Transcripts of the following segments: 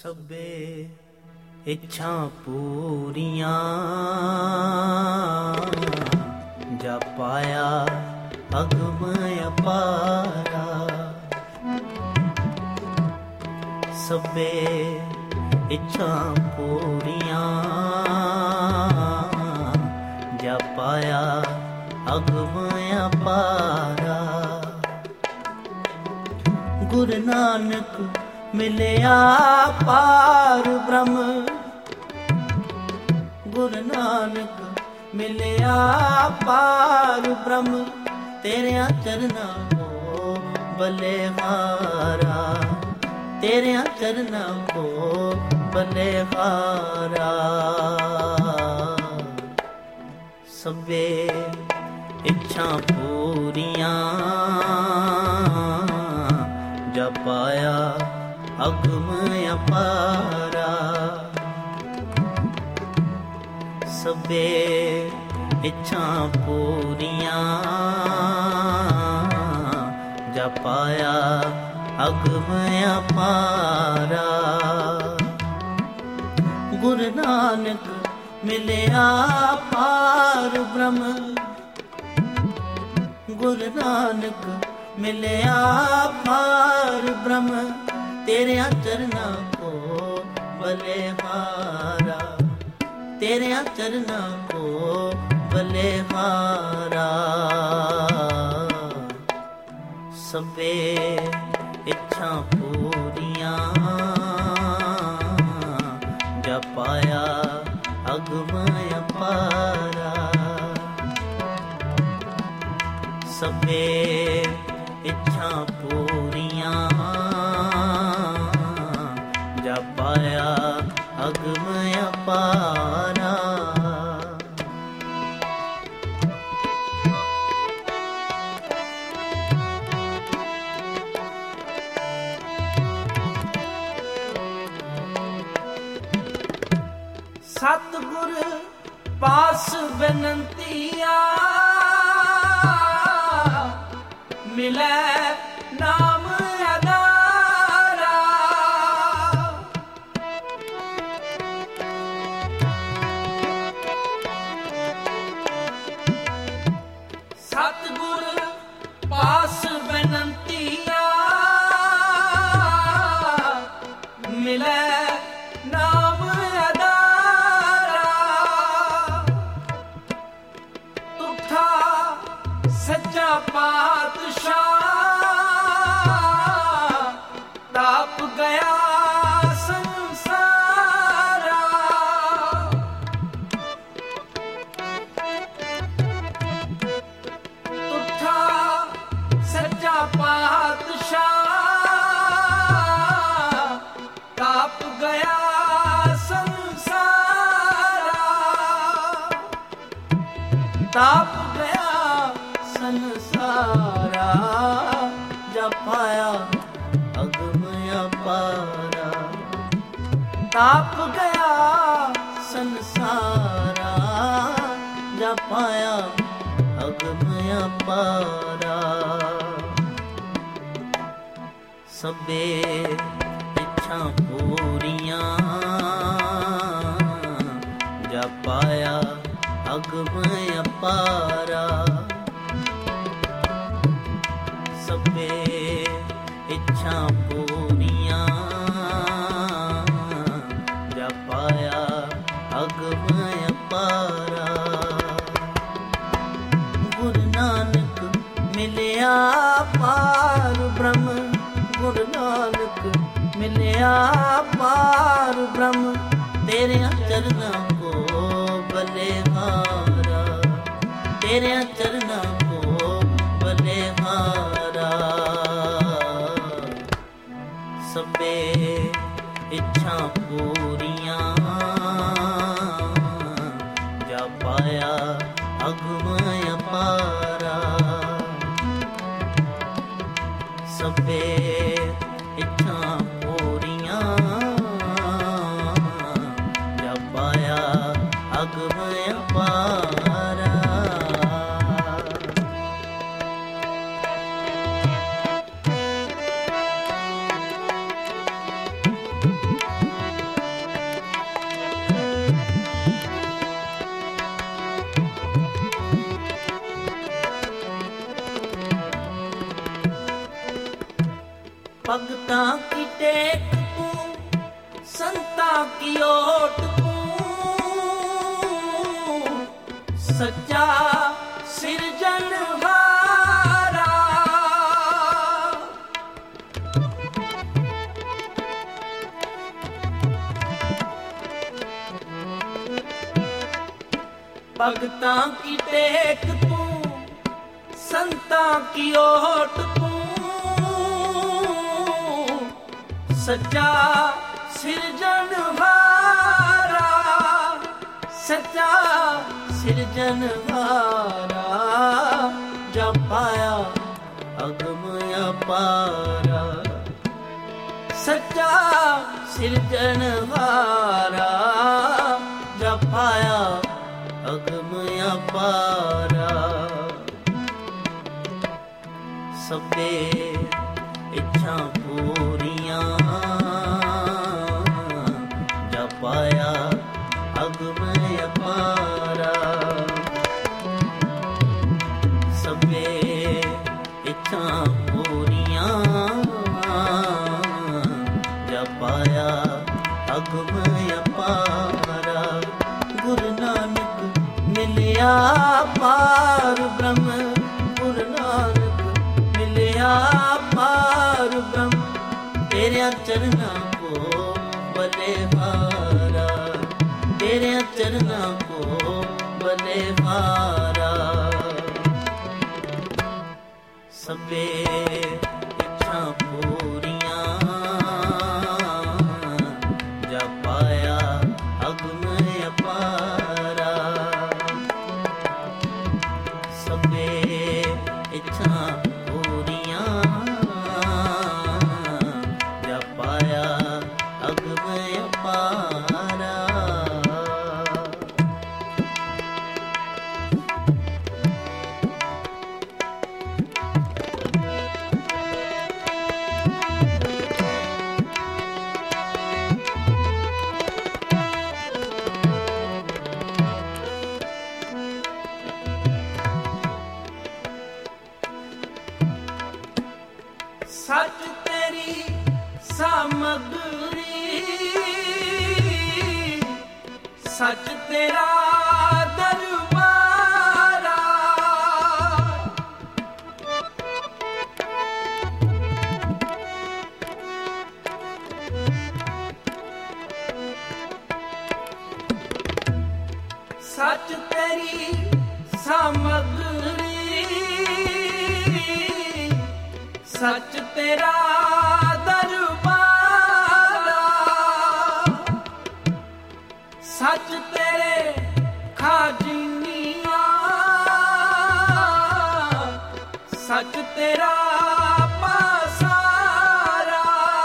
ਸਭੇ ਇੱਛਾ ਪੂਰੀਆਂ ਜਾ ਪਾਇਆ ਅਗਮ ਅਪਾਰਾ। ਸਭੇ ਇੱਛਾ ਪੂਰੀਆਂ ਜਾ ਪਾਇਆ ਅਗਮ ਅਪਾਰਾ। ਗੁਰੂ ਨਾਨਕ ਮਿਲਿਆ ਪਾਰ ਬ੍ਰਹਮ, ਗੁਰੂ ਨਾਨਕ ਮਿਲਿਆ ਪਾਰ ਬ੍ਰਹਮ। ਤੇਰਿਆਂ ਚਰਨਾਂ ਕੋ ਬਲਿਹਾਰਾ, ਤੇਰਿਆਂ ਚਰਨਾਂ ਕੋ ਬਲਿਹਾਰਾ। ਸਭੇ ਇੱਛਾ ਪੂਰੀਆਂ ਜਾ ਪਾਇਆ ਅਗਮ ਅਪਾਰਾ। ਸਭੇ ਇੱਛਾ ਪੂਰੀਆਂ ਜਾ ਪਾਇਆ ਅਗਮ ਅਪਾਰਾ। ਗੁਰੂ ਨਾਨਕ ਮਿਲਿਆ ਪਾਰ ਬ੍ਰਹਮ, ਗੁਰੂ ਨਾਨਕ ਮਿਲਿਆ ਪਾਰ ਬ੍ਰਹਮ। ਤੇਰਿਆਂ ਚਰਨਾਂ ਕੋ ਬਲਿਹਾਰਾ, ਤੇਰਿਆਂ ਚਰਨਾਂ ਕੋ ਬਲਿਹਾਰਾ। ਸਭੇ ਇੱਛਾ ਪੂਰੀਆਂ ਜਾ ਪਾਇਆ ਅਗਮ ਅਪਾਰਾ। ਸਭੇ ਇੱਛਾ ਪੂਰੀਆਂ ਜਾ ਪਾਇਆ ਅਗਮ ਅਪਾਰਾ। ਸਤਿਗੁਰ ਪਾਸ ਬੇਨੰਤੀਆ ਮਿਲੈ ਨਾਮ ਆਧਾਰਾ। ਸਤਿਗੁਰ ਪਾਸ ਬੇਨੰਤੀਆ ਮਿਲੈ ਨਾਮ ਆਧਾਰਾ। ਤੁਠਾ ਸੱਚਾ ਪਾਤਸ਼ਾਹ ਤਾਪ ਗਿਆ ਸੰਸਾਰਾ। ਤੁਠਾ ਸੱਚਾ ਪਾਤਸ਼ਾਹ ਤਾਪ ਗਿਆ ਸੰਸਾਰਾ। ਤਾਪ ਗਿਆ ਸੰਸਾਰਾ ਜਾ ਪਾਇਆ ਅਗਮ ਅਪਾਰਾ। ਤਾਪ ਗਿਆ ਸੰਸਾਰਾ ਜਾ ਪਾਇਆ ਅਗਮ ਅਪਾਰਾ। ਸਭੇ ਇੱਛਾ ਪੂਰੀਆਂ ਜਾ ਪਾਇਆ ਅਗਮ ਅਪਾਰਾ। ਸਭੇ ਇੱਛਾ ਪੂਰੀਆਂ ਜਾ ਪਾਇਆ ਅਗਮ ਅਪਾਰਾ। ਗੁਰੂ ਨਾਨਕ ਮਿਲਿਆ ਪਾਰ ਬ੍ਰਹਮ, ਗੁਰੂ ਨਾਨਕ ਮਿਲਿਆ ਪਾਰ ਬ੍ਰਹਮ। ਤੇਰਿਆਂ ਚਰਨਾਂ ਕੋ ਬਲਿਹਾਰਾ, ਤੇਰਿਆਂ ਚਰਨਾਂ ਕੋ ਬਲਿਹਾਰਾ। ਸਭੇ ਇੱਛਾ ਪੂਰੀਆਂ ਜਾ ਪਾਇਆ ਅਗਮ ਅਪਾਰਾ। ਸਭੇ ਇੱਛਾ ਪੂਰੀਆਂ ਜਾ ਪਾਇਆ ਅਗਮ ਅਪਾਰਾ। ਕੀ ਓਟ ਤੂੰ, ਸੱਚਾ ਸਿਰਜਣਹਾਰਾ। ਭਗਤਾਂ ਕੀ ਟੇਕ ਤੂੰ, ਸੰਤਾਂ ਕੀ ਓਟ ਤੂੰ, ਸੱਚਾ ਸਿਰਜਣਹਾਰਾ, ਸੱਚਾ ਸਿਰਜਣਹਾਰਾ। ਜਪਾਇਆ ਅਗਮ ਅਪਾਰਾ, ਸੱਚਾ ਸਿਰਜਣਹਾਰਾ। ਜਪਾਇਆ ਅਗਮ ਅਪਾਰਾ। ਸਭੇ ਇੱਛਾ ਪੂਰੀਆਂ, ਜਪਾਇਆ ਅਗਮ ਅਪਾਰਾ। ਸਭੇ ਇੱਛਾ ਪੂਰੀਆਂ, ਜਪਾਇਆ ਅਗਮ ਅਪਾਰਾ। ਗੁਰੂ ਨਾਨਕ ਮਿਲਿਆ ਪਾਰ ਬ੍ਰਹਮ, ਗੁਰੂ ਨਾਨਕ ਮਿਲਿਆ ਪਾਰ ਬ੍ਰਹਮ। ਤੇਰਿਆਂ ਚਰਨਾਂ ਕੋ ਬਲਿਹਾਰਾ, ਤੇਰਿਆਂ ਚਰਨਾਂ ਕੋ ਬਲਿਹਾਰਾ। ਸਭੇ ਇੱਛਾ ਪੂਰੀਆਂ, ਜਪਾਇਆ ਅਗਮ ਅਪਾਰਾ। ਸਭੇ ਇੱਛਾ ਪੂਰੀਆਂ, ਜਪਾਇਆ ਅਗਮ ਅਪਾਰਾ। ਸੱਚ ਤੇਰੀ ਸਾਮਗਰੀ, ਸੱਚ ਤੇਰਾ ਦਰਬਾਰਾ। ਸੱਚ ਤੇਰੀ ਸਾਮਗਰੀ, ਸੱਚ ਤੇਰਾ ਦਰਬਾਰਾ। ਸੱਚ ਤੇਰੇ ਖਾਜਨੀਆਂ, ਸੱਚ ਤੇਰਾ ਪਾਸਾਰਾ।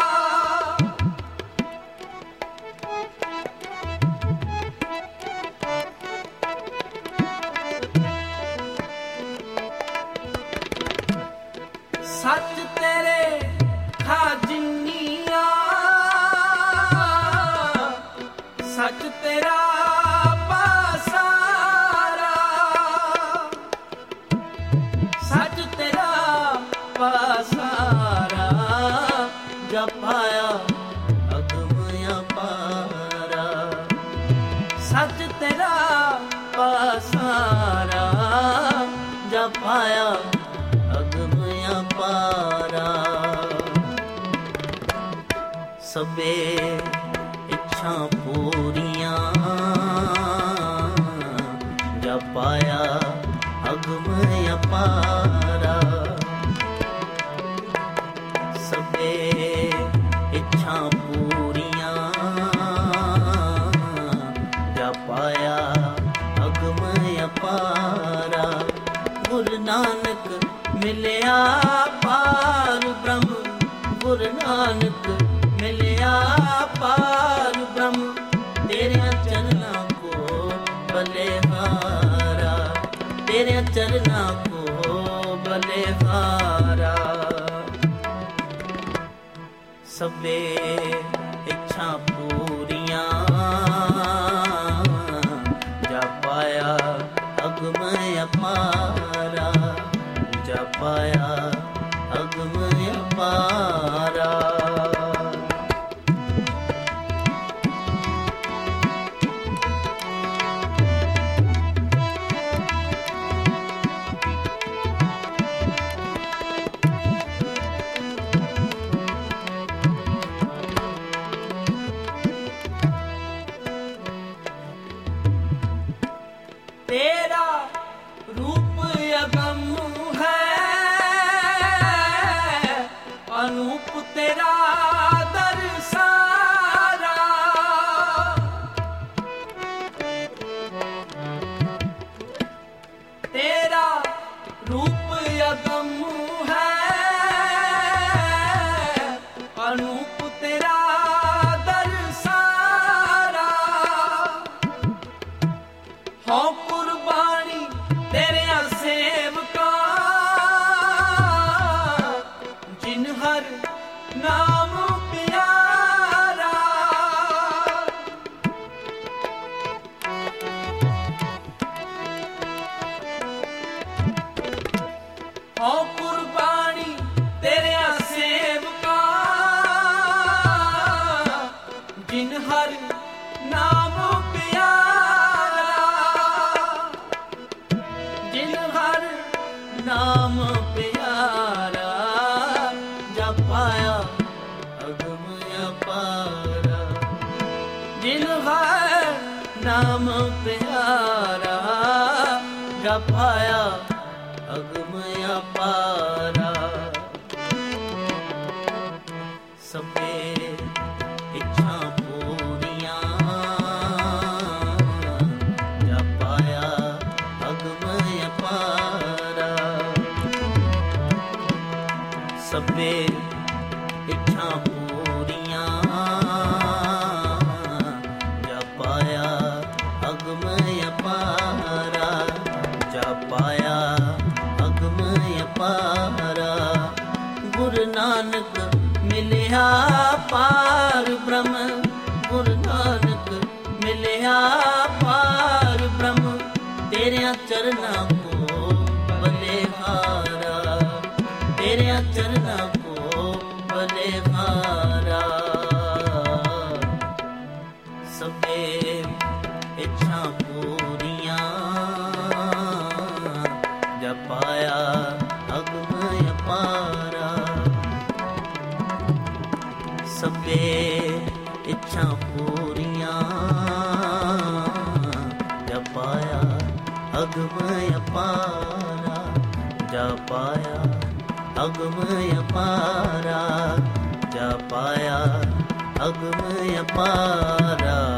ਸੱਚ ਤੇਰੇ ਖਾਜਨੀਆਂ, ਸੱਚ ਤੇਰਾ ਪਾਸਾਰਾ। ਸੱਚ ਤੇਰਾ ਪਾਸਾਰਾ। ਜਪਾਇਆ ਅਗਮ ਅਪਾਰਾ, ਸੱਚ ਤੇਰਾ ਪਾਸਾਰਾ। ਜਪਾਇਆ ਅਗਮ ਅਪਾਰਾ। ਸਭੇ ਇੱਛਾ ਪੂਰੀਆਂ, ਜਪਾਇਆ ਅਗਮ ਅਪਾਰਾ। ਸਭੇ ਇੱਛਾ ਪੂਰੀਆਂ, ਜਪਾਇਆ ਅਗਮ ਅਪਾਰਾ। ਗੁਰੂ ਨਾਨਕ ਮਿਲਿਆ ਪਾਰ ਬ੍ਰਹਮ, ਗੁਰੂ ਨਾਨਕ ਮਿਲਿਆ ਪਾਰ ਬ੍ਰਹਮ। ਤੇਰਿਆਂ ਚਰਨਾਂ ਕੋ ਬਲਿਹਾਰਾ, ਤੇਰਿਆਂ ਚਰਨਾਂ ਕੋ ਬਲਿਹਾਰਾ। ਸਭੇ ਇੱਛਾ ਪੂਰੀਆਂ, ਜਪਾਇਆ ਅਗਮ ਅਪਾਰਾ। ਜਪਾਇਆ ਅਗਮ ਅਪਾਰਾ। ਤੇਰਾ ਰੂਪ ਅਗਮ ਹੈ, ਅਨੂਪ ਤੇਰਾ ਦਰਸਾਰਾ। ਤੇਰਾ ਰੂਪ ਅਗਮ ਹੈ, ਅਨੂਪ ਤੇਰਾ ਦਰਸਾਰਾ। ਹਉ ਕੁਰਬਾਨੀ ਤੇਰਿਆਂ ਸੇਵਕਾਂ, ਜਿਨ ਹਰ ਨਾਮ ਪਿਆਰਾ। ਹਉ ਕੁਰਬਾਨੀ ਤੇਰਿਆਂ ਸੇਵਕਾਂ, ਜਿਨ ਹਰ ਨਾਮ ਪਿਆਰਾ। ਜਿਨ ਹਰ ਨਾਮ ਪਿਆਰਾ, ਜਪਾਇਆ ਅਗਮ ਅਪਾਰਾ। ਜਿਨ ਹਰ ਨਾਮ ਪਿਆਰਾ, ਜਪਾਇਆ ਅਗਮ ਅਪਾਰਾ। ਸਭੇ ਇੱਛਾ ਪੂਰੀਆਂ, ਜਪਾਇਆ ਅਗਮ ਅਪਾਰਾ। ਸਭੇ ਇੱਛਾ ਪੂਰੀਆਂ, ਜਪਾਇਆ ਅਗਮ ਅਪਾਰਾ। ਜਪਾਇਆ ਅਗਮ ਅਪਾਰਾ। ਗੁਰੂ ਨਾਨਕ ਮਿਲਿਆ ਪਾਰ ਬ੍ਰਹਮ, ਗੁਰੂ ਨਾਨਕ ਮਿਲਿਆ ਪਾਰ ਬ੍ਰਹਮ। ਤੇਰਿਆਂ ਚਰਨਾਂ ਕੋ ਬਲਿਹਾਰਾ, ਤੇਰਿਆਂ ਚਰਨਾਂ ਕੋ ਬਲਿਹਾਰਾ। ਸਭੇ ਇੱਛਾ ਪੂਰੀਆਂ, ਜਪਾਇਆ ਅਗਮ ਅਪਾਰਾ। ਸਭੇ ਇੱਛਾ ਪੂਰੀਆਂ, ਜਪਾਇਆ ਅਗਮ ਅਪਾਰਾ। ਜਪਾਇਆ ਅਗਮ ਅਪਾਰਾ, ਜਪਾਇਆ ਅਗਮ ਅਪਾਰਾ।